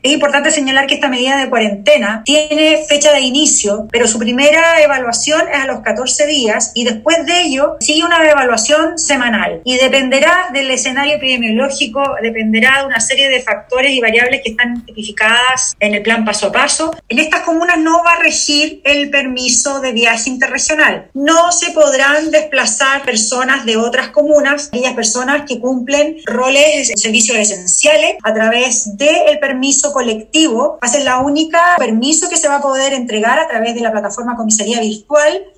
Es importante señalar que esta medida de cuarentena tiene fecha de inicio, pero su primera evaluación es a los 14 días y después de ello sigue una evaluación semanal y dependerá del escenario epidemiológico, dependerá de una serie de factores y variables que están tipificadas en el plan paso a paso. En estas comunas no va a regir el permiso de viaje interregional. No se podrán desplazar personas de otras comunas, aquellas personas que cumplen roles de servicios esenciales a través del permiso colectivo. Va a ser la única permiso que se va a poder entregar a través de la plataforma comisaría virtual